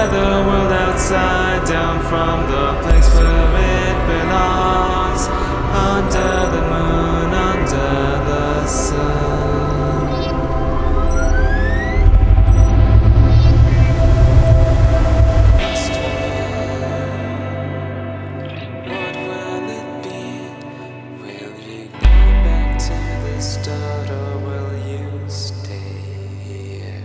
tear the world outside down from the place where it belongs. Under the moon, under the sun. What will it be? Will you go back to the start, or will you stay here?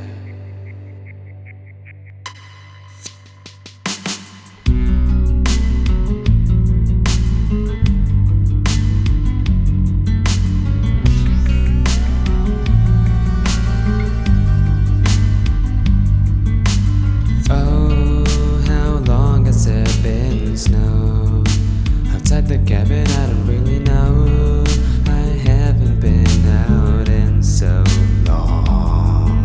Snow outside the cabin, I don't really know. I haven't been out in so long.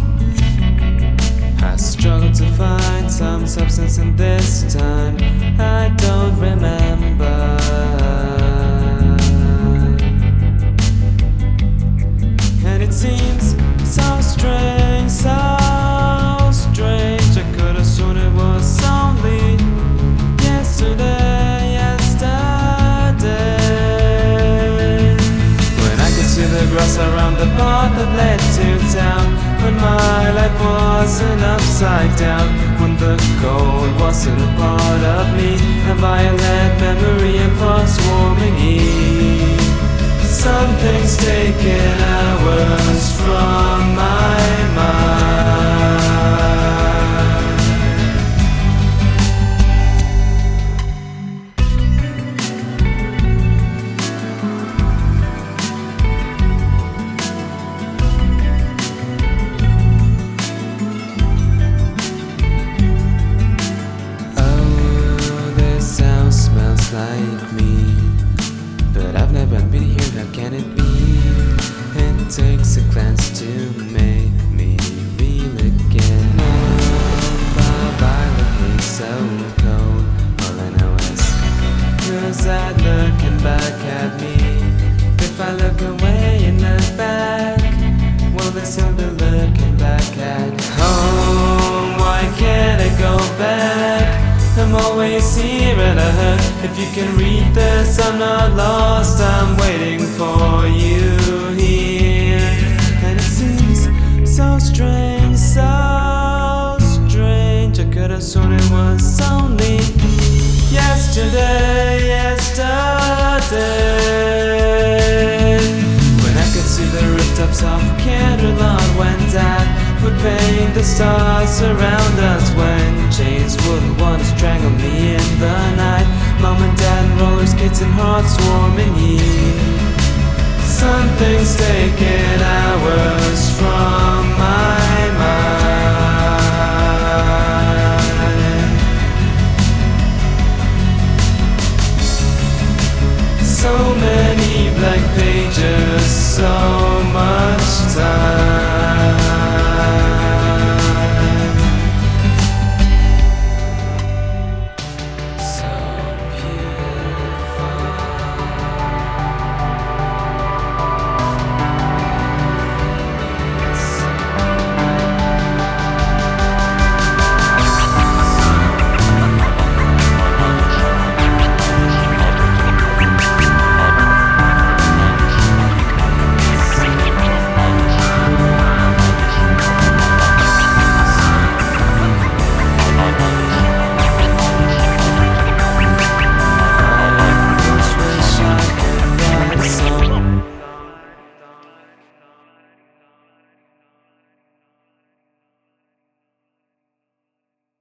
I struggled to find some substance, and this time I don't remember. And it seems so strange, so strange. I could have sworn it was only the grass around the path that led to town, when my life wasn't upside down, when the cold wasn't a part of me, a violet memory and frost-warming eve. Something's taken hours from my mind. Like me, but I've never been here, how can it be? It takes a glance to make me feel again. Oh, violet haze so cold, all I know is yours are looking back at me. If I look away and look back, well, they'll still be looking back at home. Why can't I go back? I'm always here and I heard. If you can read this, I'm not lost, I'm waiting for you here. And it seems so strange, so strange. I could have sworn it was only yesterday, yesterday, when I could see the rooftops of Canterlot, when Dad would paint the stars around us.